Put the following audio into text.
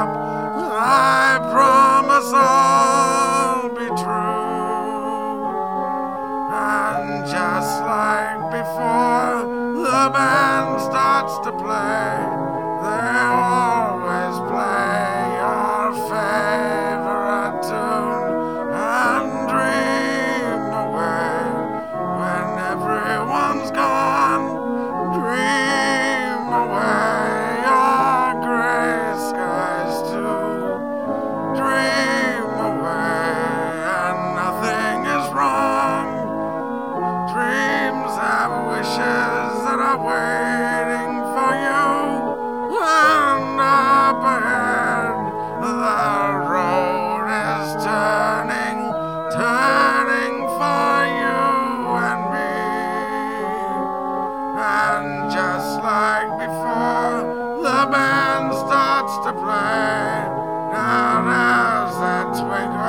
up. I promise I'll be true. And just like before, the band starts to play. They always play your favorite tune and dream away when everyone's gone. Dream away your gray skies too. Dream away and nothing is wrong. Dreams have wishes that are waiting for you. And up ahead the road is turning, turning for you and me. And just like before, the band starts to play. Now there's that twinkle